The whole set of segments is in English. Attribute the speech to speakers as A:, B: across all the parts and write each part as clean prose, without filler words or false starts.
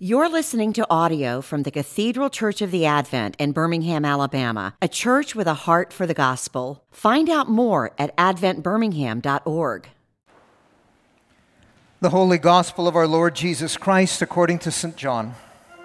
A: You're listening to audio from the Cathedral Church of the Advent in Birmingham, Alabama, a church with a heart for the gospel. Find out more at adventbirmingham.org.
B: The Holy Gospel of our Lord Jesus Christ according to St. John.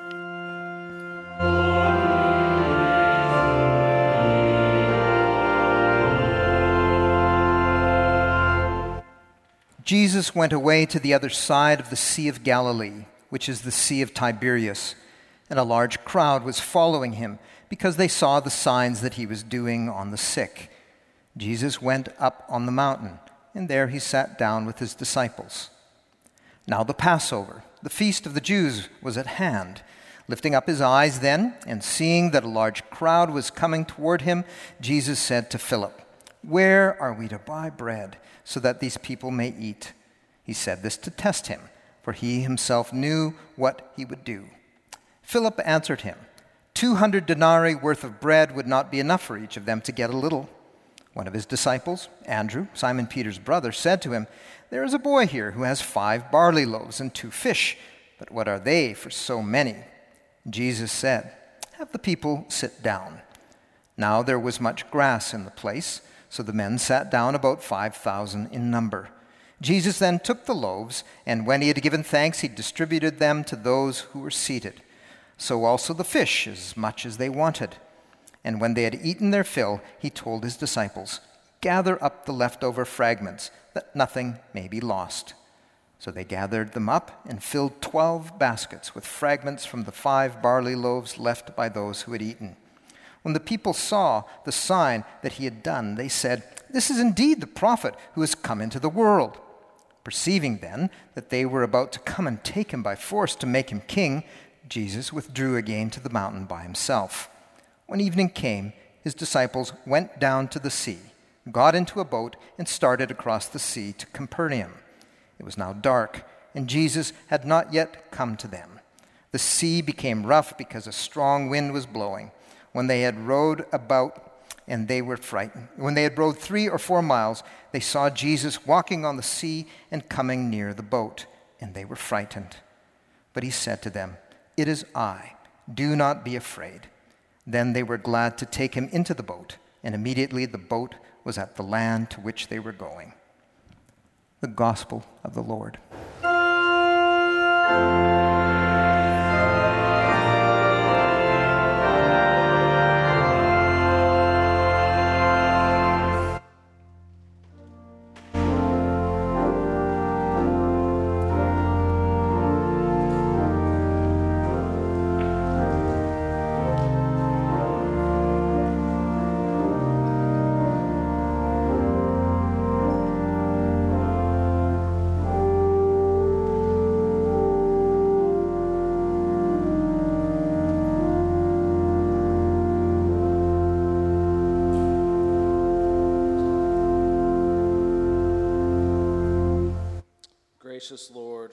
B: Jesus went away to the other side of the Sea of Galilee, which is the Sea of Tiberias, and a large crowd was following him because they saw the signs that he was doing on the sick. Jesus went up on the mountain, and there he sat down with his disciples. Now the Passover, the feast of the Jews, was at hand. Lifting up his eyes then, and seeing that a large crowd was coming toward him, Jesus said to Philip, "Where are we to buy bread so that these people may eat?" He said this to test him, for he himself knew what he would do. Philip answered him, 200 denarii worth of bread would not be enough for each of them to get a little. One of his disciples, Andrew, Simon Peter's brother, said to him, "There is a boy here who has 5 barley loaves and 2 fish, but what are they for so many?" Jesus said, "Have the people sit down." Now there was much grass in the place, so the men sat down, about 5,000 in number. Jesus then took the loaves, and when he had given thanks, he distributed them to those who were seated. So also the fish, as much as they wanted. And when they had eaten their fill, he told his disciples, "Gather up the leftover fragments, that nothing may be lost." So they gathered them up and filled 12 baskets with fragments from the 5 barley loaves left by those who had eaten. When the people saw the sign that he had done, they said, "This is indeed the prophet who has come into the world." Perceiving then that they were about to come and take him by force to make him king, Jesus withdrew again to the mountain by himself. When evening came, his disciples went down to the sea, got into a boat, and started across the sea to Capernaum. It was now dark, and Jesus had not yet come to them. The sea became rough because a strong wind was blowing. When they had rowed about, and they were frightened. When they had rowed 3 or 4 miles, they saw Jesus walking on the sea and coming near the boat, and they were frightened. But he said to them, "It is I. Do not be afraid." Then they were glad to take him into the boat, and immediately the boat was at the land to which they were going. The Gospel of the Lord.
C: Gracious Lord,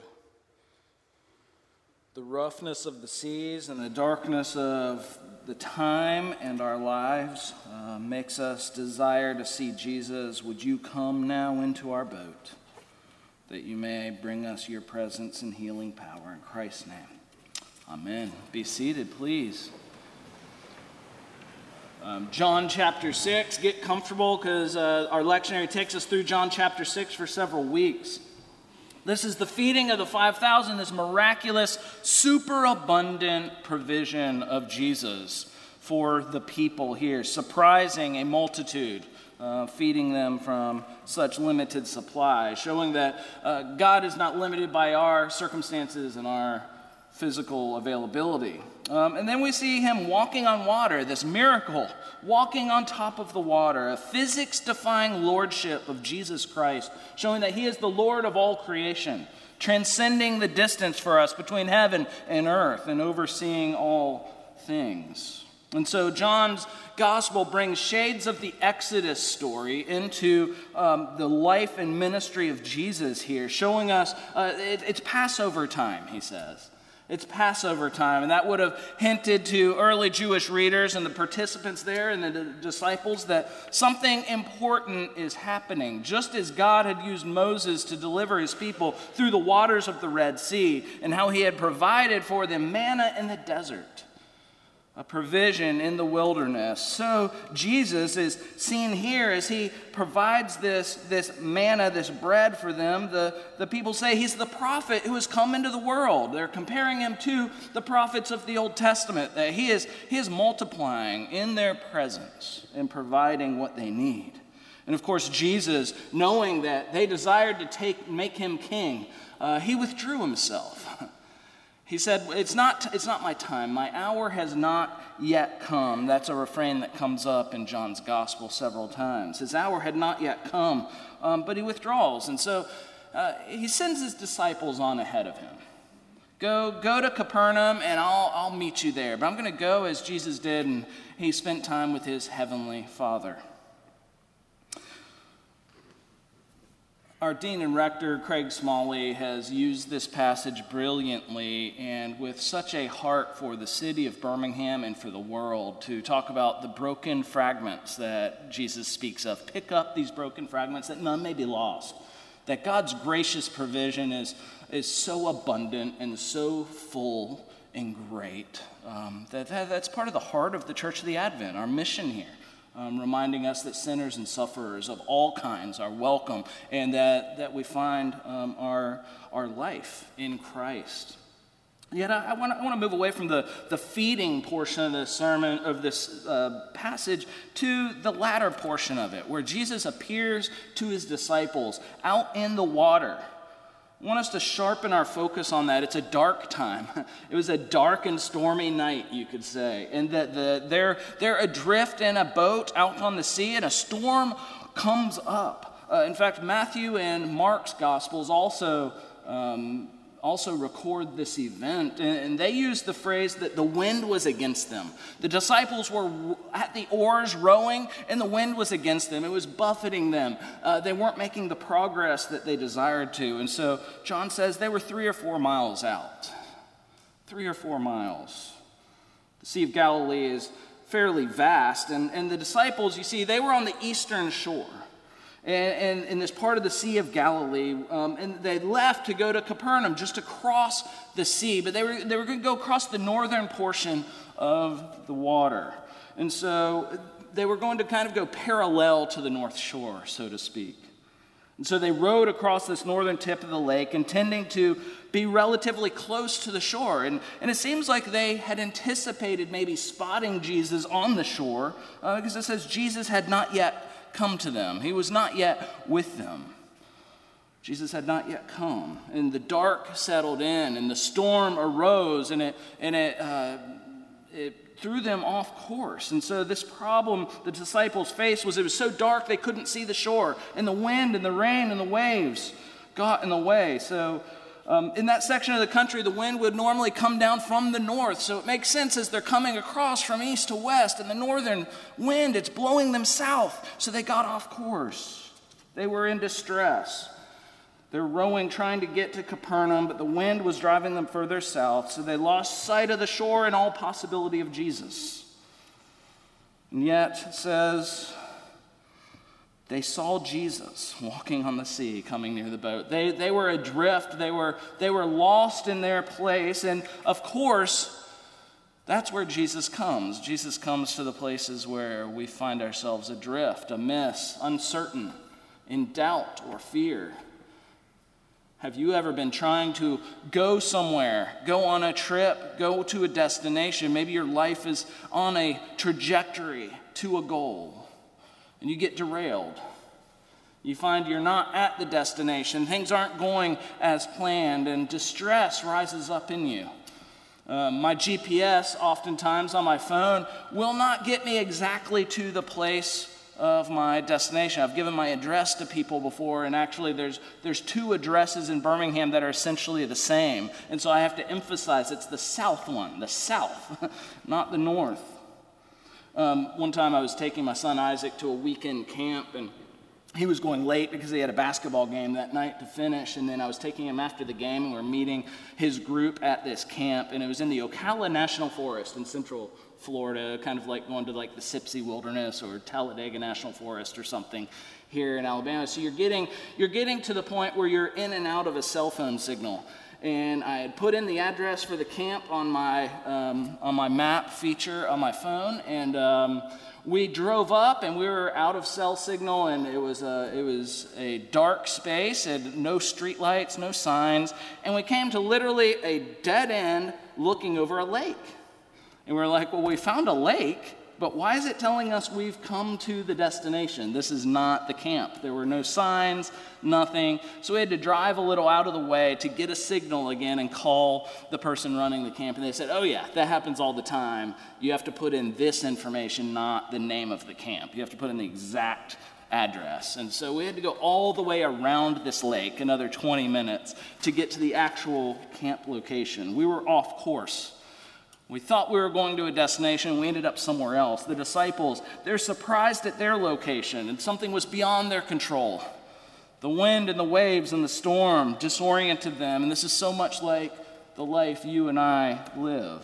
C: the roughness of the seas and the darkness of the time and our lives makes us desire to see Jesus. Would you come now into our boat, that you may bring us your presence and healing power in Christ's name. Amen. Be seated, please. John chapter 6. Get comfortable because our lectionary takes us through John chapter 6 for several weeks. This is the feeding of the 5,000, this miraculous, superabundant provision of Jesus for the people here, surprising a multitude, feeding them from such limited supply, showing that God is not limited by our circumstances and our physical availability. And then we see him walking on water, this miracle, walking on top of the water, a physics-defying lordship of Jesus Christ, showing that he is the Lord of all creation, transcending the distance for us between heaven and earth and overseeing all things. And so John's gospel brings shades of the Exodus story into the life and ministry of Jesus here, showing us it's Passover time, he says. It's Passover time, and that would have hinted to early Jewish readers and the participants there and the disciples that something important is happening. Just as God had used Moses to deliver his people through the waters of the Red Sea, and how he had provided for them manna in the desert, a provision in the wilderness. So Jesus is seen here as he provides this manna, this bread for them. The people say he's the prophet who has come into the world. They're comparing him to the prophets of the Old Testament, that he is multiplying in their presence and providing what they need. And of course, Jesus, knowing that they desired to make him king, he withdrew himself. He said, it's not my time. My hour has not yet come. That's a refrain that comes up in John's gospel several times. His hour had not yet come, but he withdraws. And so he sends his disciples on ahead of him. Go to Capernaum, and I'll meet you there. But I'm going to go as Jesus did, and he spent time with his heavenly Father. Our dean and rector, Craig Smalley, has used this passage brilliantly and with such a heart for the city of Birmingham and for the world to talk about the broken fragments that Jesus speaks of. Pick up these broken fragments that none may be lost. That God's gracious provision is so abundant and so full and great. That's part of the heart of the Church of the Advent, our mission here. Reminding us that sinners and sufferers of all kinds are welcome, and that we find our life in Christ. Yet I want to move away from the feeding portion of the sermon of this passage to the latter portion of it, where Jesus appears to his disciples out in the water. I want us to sharpen our focus on that. It's a dark time. It was a dark and stormy night, you could say. And that they're adrift in a boat out on the sea, and a storm comes up. In fact, Matthew and Mark's Gospels also record this event, and they use the phrase that the wind was against them. The disciples were at the oars rowing, and the wind was against them. It was buffeting them. They weren't making the progress that they desired to. And so John says they were 3 or 4 miles out. 3 or 4 miles. The Sea of Galilee is fairly vast, and the disciples, you see, they were on the eastern shore. And in this part of the Sea of Galilee, and they left to go to Capernaum just to cross the sea, but they were going to go across the northern portion of the water. And so they were going to kind of go parallel to the north shore, so to speak. And so they rowed across this northern tip of the lake, intending to be relatively close to the shore. And it seems like they had anticipated maybe spotting Jesus on the shore, because it says Jesus had not yet come to them. He was not yet with them. Jesus had not yet come. And the dark settled in, and the storm arose, and it threw them off course. And so this problem the disciples faced was it was so dark they couldn't see the shore, and the wind and the rain and the waves got in the way. So in that section of the country, the wind would normally come down from the north. So it makes sense as they're coming across from east to west, and the northern wind, it's blowing them south. So they got off course. They were in distress. They're rowing, trying to get to Capernaum, but the wind was driving them further south. So they lost sight of the shore and all possibility of Jesus. And yet, it says, they saw Jesus walking on the sea, coming near the boat. They were adrift. They were lost in their place. And of course, that's where Jesus comes. Jesus comes to the places where we find ourselves adrift, amiss, uncertain, in doubt or fear. Have you ever been trying to go somewhere, go on a trip, go to a destination? Maybe your life is on a trajectory to a goal, and you get derailed. You find you're not at the destination. Things aren't going as planned, and distress rises up in you. My GPS, oftentimes on my phone, will not get me exactly to the place of my destination. I've given my address to people before, and actually there's 2 addresses in Birmingham that are essentially the same. And so I have to emphasize it's the south one, the south, not the north. One time I was taking my son Isaac to a weekend camp, and he was going late because he had a basketball game that night to finish, and then I was taking him after the game, and we were meeting his group at this camp, and it was in the Ocala National Forest in Central Florida, kind of like going to like the Sipsey Wilderness or Talladega National Forest or something here in Alabama. So you're getting to the point where you're in and out of a cell phone signal. And I had put in the address for the camp on my map feature on my phone, and we drove up, and we were out of cell signal, and it was a dark space, and no street lights, no signs, and we came to literally a dead end looking over a lake. And we're like, well, we found a lake, but why is it telling us we've come to the destination? This is not the camp. There were no signs, nothing. So we had to drive a little out of the way to get a signal again and call the person running the camp. And they said, oh yeah, that happens all the time. You have to put in this information, not the name of the camp. You have to put in the exact address. And so we had to go all the way around this lake, another 20 minutes, to get to the actual camp location. We were off course. We thought we were going to a destination, we ended up somewhere else. The disciples, they're surprised at their location, and something was beyond their control. The wind and the waves and the storm disoriented them, and this is so much like the life you and I live.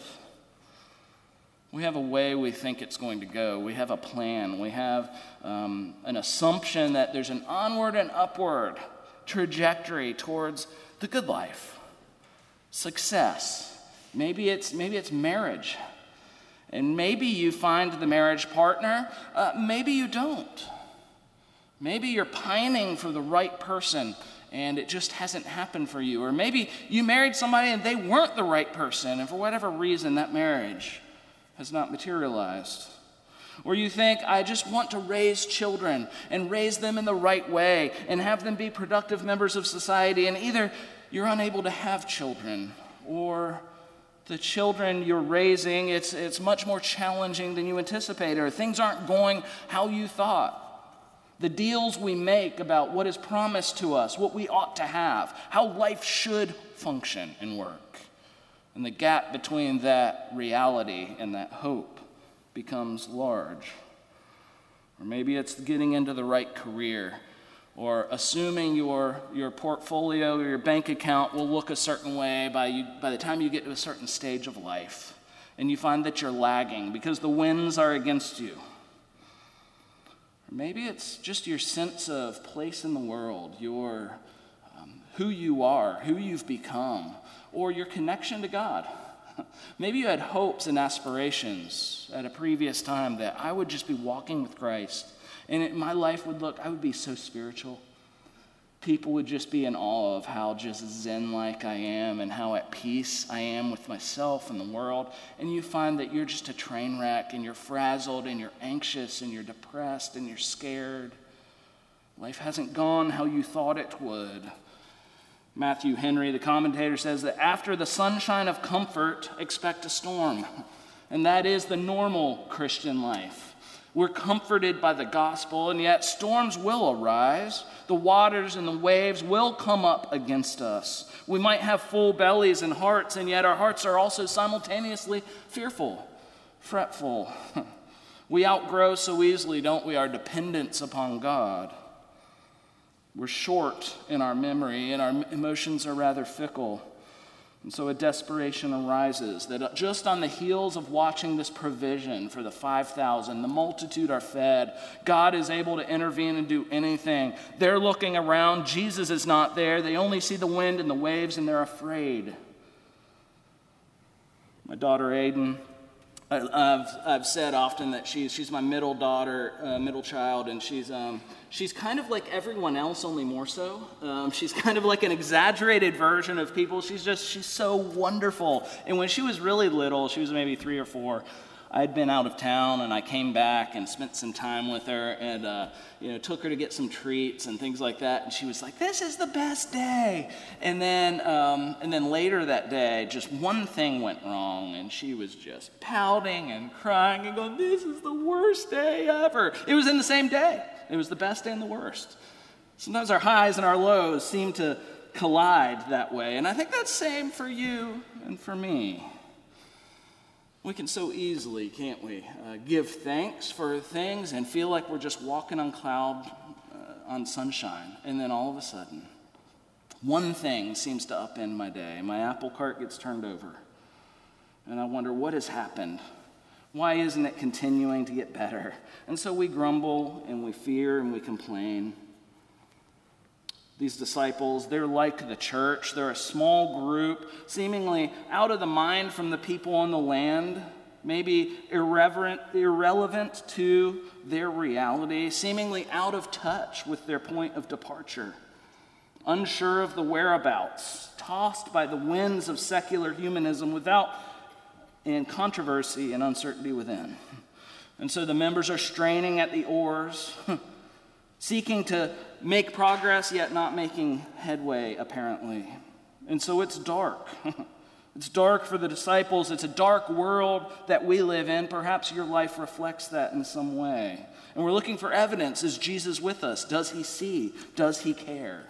C: We have a way we think it's going to go. We have a plan. We have an assumption that there's an onward and upward trajectory towards the good life, success. Maybe it's marriage, and maybe you find the marriage partner, maybe you don't. Maybe you're pining for the right person, and it just hasn't happened for you. Or maybe you married somebody and they weren't the right person, and for whatever reason, that marriage has not materialized. Or you think, I just want to raise children and raise them in the right way and have them be productive members of society, and either you're unable to have children, or the children you're raising, it's much more challenging than you anticipated, or things aren't going how you thought. The deals we make about what is promised to us, what we ought to have, how life should function and work. And the gap between that reality and that hope becomes large. Or maybe it's getting into the right career, or assuming your portfolio or your bank account will look a certain way by the time you get to a certain stage of life, and you find that you're lagging because the winds are against you. Or maybe it's just your sense of place in the world, your who you are, who you've become, or your connection to God. Maybe you had hopes and aspirations at a previous time that I would just be walking with Christ, and my life I would be so spiritual. People would just be in awe of how just zen-like I am and how at peace I am with myself and the world. And you find that you're just a train wreck, and you're frazzled, and you're anxious, and you're depressed, and you're scared. Life hasn't gone how you thought it would. Matthew Henry, the commentator, says that after the sunshine of comfort, expect a storm. And that is the normal Christian life. We're comforted by the gospel, and yet storms will arise. The waters and the waves will come up against us. We might have full bellies and hearts, and yet our hearts are also simultaneously fearful, fretful. We outgrow so easily, don't we, our dependence upon God. We're short in our memory, and our emotions are rather fickle. And so a desperation arises that just on the heels of watching this provision for the 5,000, the multitude are fed. God is able to intervene and do anything. They're looking around. Jesus is not there. They only see the wind and the waves, and they're afraid. My daughter Aiden, I've said often that she's my middle daughter, middle child, and she's kind of like everyone else, only more so. She's kind of like an exaggerated version of people. She's so wonderful. And when she was really little, she was maybe 3 or 4, I had been out of town, and I came back and spent some time with her, and took her to get some treats and things like that. And she was like, "This is the best day." And then later that day, just one thing went wrong, and she was just pouting and crying and going, "This is the worst day ever." It was in the same day. It was the best and the worst. Sometimes our highs and our lows seem to collide that way, and I think that's the same for you and for me. We can so easily, can't we, give thanks for things and feel like we're just walking on on sunshine, and then all of a sudden, one thing seems to upend my day. My apple cart gets turned over, and I wonder what has happened. Why isn't it continuing to get better? And so we grumble, and we fear, and we complain. These disciples, they're like the church. They're a small group, seemingly out of the mind from the people on the land, maybe irrelevant to their reality, seemingly out of touch with their point of departure, unsure of the whereabouts, tossed by the winds of secular humanism and controversy and uncertainty within. And so the members are straining at the oars, seeking to make progress, yet not making headway, apparently. And so it's dark. It's dark for the disciples. It's a dark world that we live in. Perhaps your life reflects that in some way. And we're looking for evidence. Is Jesus with us? Does he see? Does he care?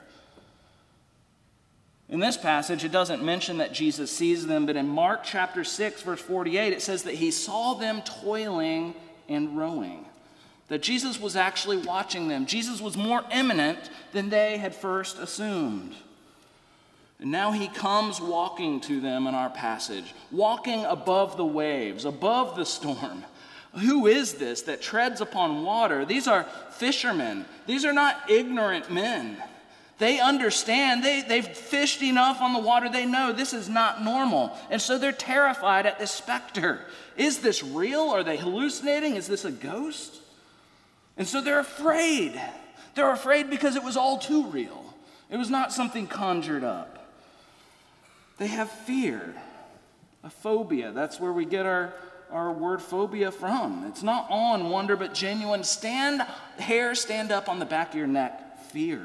C: In this passage, it doesn't mention that Jesus sees them, but in Mark chapter 6, verse 48, it says that he saw them toiling and rowing. That Jesus was actually watching them. Jesus was more imminent than they had first assumed. And now he comes walking to them in our passage, walking above the waves, above the storm. Who is this that treads upon water? These are fishermen. These are not ignorant men. They understand. They've fished enough on the water. They know this is not normal. And so they're terrified at this specter. Is this real? Are they hallucinating? Is this a ghost? And so they're afraid. They're afraid because it was all too real. It was not something conjured up. They have fear, a phobia. That's where we get our word phobia from. It's not awe and wonder, but genuine hair stand up on the back of your neck, fear.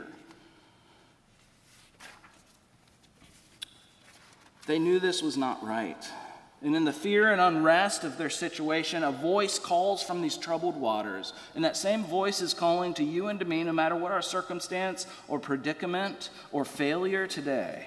C: They knew this was not right. And in the fear and unrest of their situation, a voice calls from these troubled waters. And that same voice is calling to you and to me, no matter what our circumstance or predicament or failure today.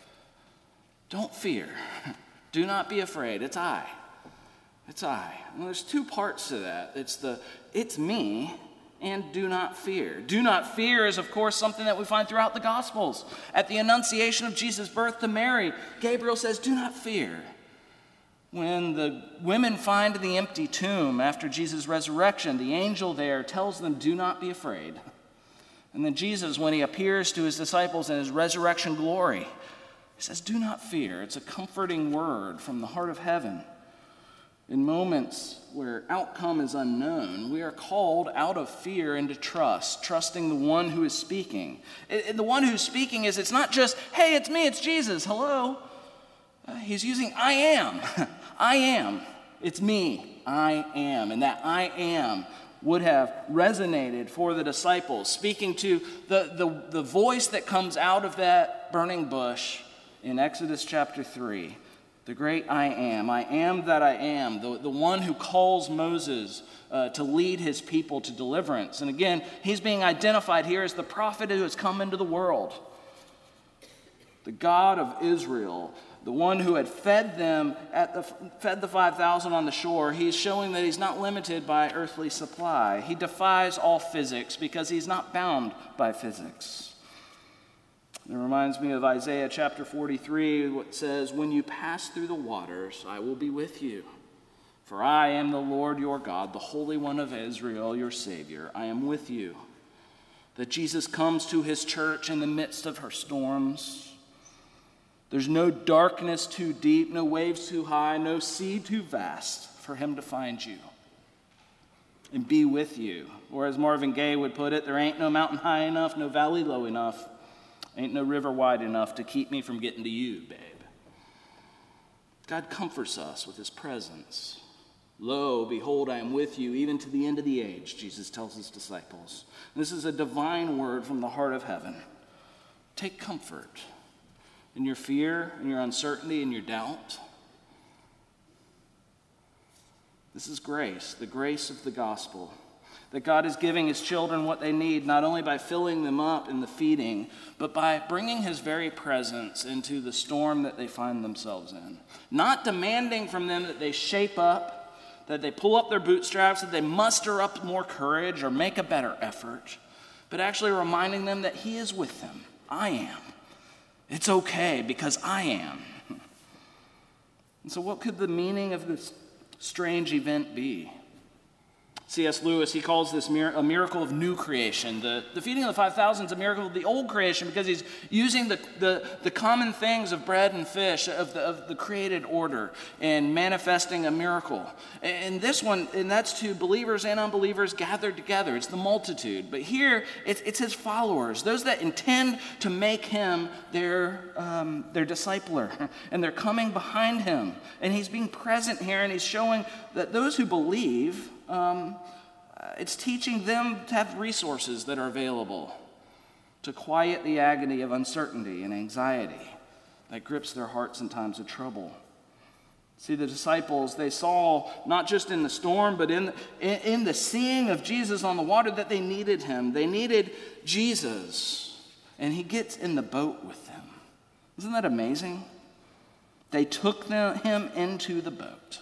C: Don't fear. Do not be afraid. It's I. It's I. And there's two parts to that. It's me and do not fear. Do not fear is, of course, something that we find throughout the Gospels. At the Annunciation of Jesus' birth to Mary, Gabriel says, do not fear. When the women find the empty tomb after Jesus' resurrection, the angel there tells them, do not be afraid. And then Jesus, when he appears to his disciples in his resurrection glory, he says, do not fear. It's a comforting word from the heart of heaven. In moments where outcome is unknown, we are called out of fear into trust, trusting the one who is speaking. The one who's speaking it's not just, hey, it's me, it's Jesus, hello. He's using I am. I am. It's me. I am. And that I am would have resonated for the disciples, speaking to the voice that comes out of that burning bush in Exodus chapter 3. The great I am that I am, the one who calls Moses to lead his people to deliverance. And again, he's being identified here as the prophet who has come into the world. The God of Israel, the one who had fed the 5,000 on the shore. He's showing that he's not limited by earthly supply. He defies all physics because he's not bound by physics. It reminds me of Isaiah chapter 43, what says, when you pass through the waters, I will be with you. For I am the Lord your God, the Holy One of Israel, your Savior. I am with you. That Jesus comes to his church in the midst of her storms. There's no darkness too deep, no waves too high, no sea too vast for him to find you and be with you. Or as Marvin Gaye would put it, there ain't no mountain high enough, no valley low enough. Ain't no river wide enough to keep me from getting to you, babe. God comforts us with his presence. Lo, behold, I am with you even to the end of the age, Jesus tells his disciples. This is a divine word from the heart of heaven. Take comfort in your fear, in your uncertainty, in your doubt. This is grace, the grace of the gospel. That God is giving his children what they need, not only by filling them up in the feeding, but by bringing his very presence into the storm that they find themselves in. Not demanding from them that they shape up, that they pull up their bootstraps, that they muster up more courage or make a better effort, but actually reminding them that he is with them. I am. It's okay because I am. And so what could the meaning of this strange event be? C.S. Lewis, he calls this a miracle of new creation. The feeding of the 5,000 is a miracle of the old creation because he's using the common things of bread and fish, of the created order, and manifesting a miracle. And this one, and that's to believers and unbelievers gathered together. It's the multitude. But here, it's his followers, those that intend to make him their discipler. And they're coming behind him. And he's being present here, and he's showing that those who believe, it's teaching them to have resources that are available to quiet the agony of uncertainty and anxiety that grips their hearts in times of trouble. See, the disciples, they saw not just in the storm, but in the seeing of Jesus on the water that they needed him. They needed Jesus, and he gets in the boat with them. Isn't that amazing? They took him into the boat.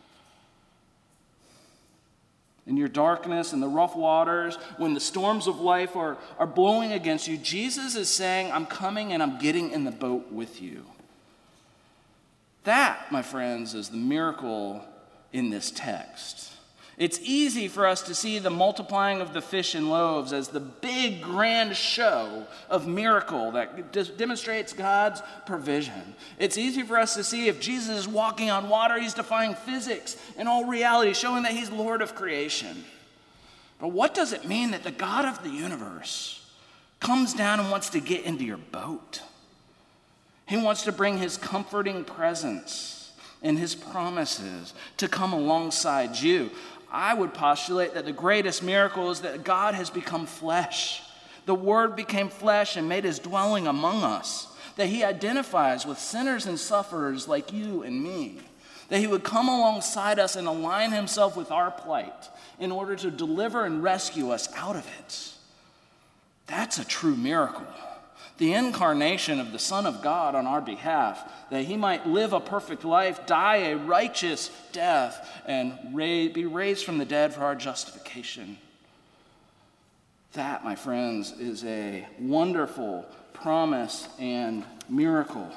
C: In your darkness and the rough waters, when the storms of life are blowing against you, Jesus is saying, I'm coming and I'm getting in the boat with you. That, my friends, is the miracle in this text. It's easy for us to see the multiplying of the fish and loaves as the big grand show of miracle that demonstrates God's provision. It's easy for us to see if Jesus is walking on water, he's defying physics and all reality, showing that he's Lord of creation. But what does it mean that the God of the universe comes down and wants to get into your boat? He wants to bring his comforting presence and his promises to come alongside you. I would postulate that the greatest miracle is that God has become flesh. The Word became flesh and made his dwelling among us. That he identifies with sinners and sufferers like you and me. That he would come alongside us and align himself with our plight in order to deliver and rescue us out of it. That's a true miracle. The incarnation of the Son of God on our behalf, that he might live a perfect life, die a righteous death, and be raised from the dead for our justification. That, my friends, is a wonderful promise and miracle.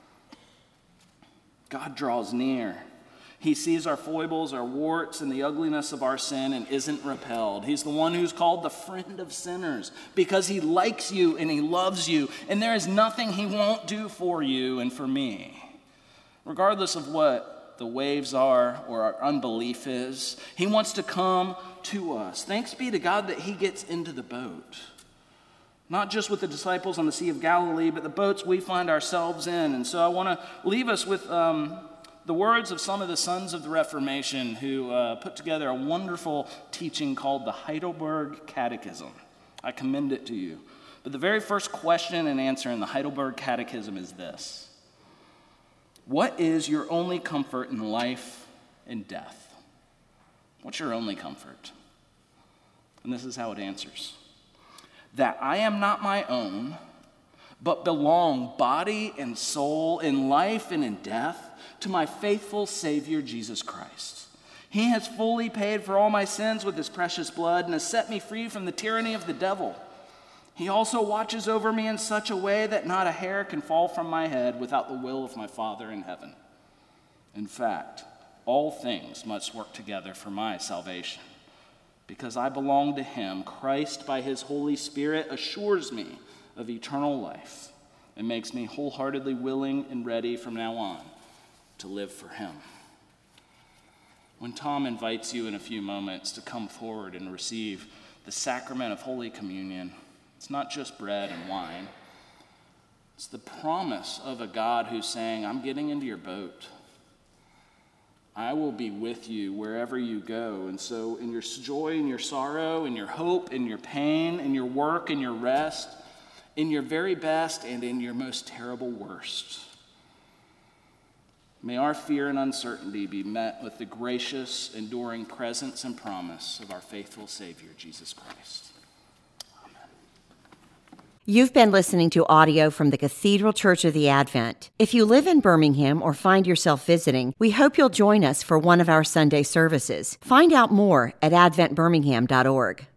C: God draws near. He sees our foibles, our warts, and the ugliness of our sin and isn't repelled. He's the one who's called the friend of sinners because he likes you and he loves you, and there is nothing he won't do for you and for me. Regardless of what the waves are or our unbelief is, he wants to come to us. Thanks be to God that he gets into the boat. Not just with the disciples on the Sea of Galilee, but the boats we find ourselves in. And so I want to leave us with the words of some of the sons of the Reformation who put together a wonderful teaching called the Heidelberg Catechism. I commend it to you. But the very first question and answer in the Heidelberg Catechism is this: what is your only comfort in life and death? What's your only comfort? And this is how it answers: that I am not my own, but belong body and soul, in life and in death, to my faithful Savior, Jesus Christ. He has fully paid for all my sins with his precious blood and has set me free from the tyranny of the devil. He also watches over me in such a way that not a hair can fall from my head without the will of my Father in heaven. In fact, all things must work together for my salvation. Because I belong to him, Christ, by his Holy Spirit, assures me of eternal life and makes me wholeheartedly willing and ready from now on to live for him. When Tom invites you in a few moments to come forward and receive the sacrament of Holy Communion, it's not just bread and wine. It's the promise of a God who's saying, I'm getting into your boat. I will be with you wherever you go. And so in your joy, in your sorrow, in your hope, in your pain, in your work, in your rest, in your very best and in your most terrible worst, may our fear and uncertainty be met with the gracious, enduring presence and promise of our faithful Savior, Jesus Christ.
A: You've been listening to audio from the Cathedral Church of the Advent. If you live in Birmingham or find yourself visiting, we hope you'll join us for one of our Sunday services. Find out more at adventbirmingham.org.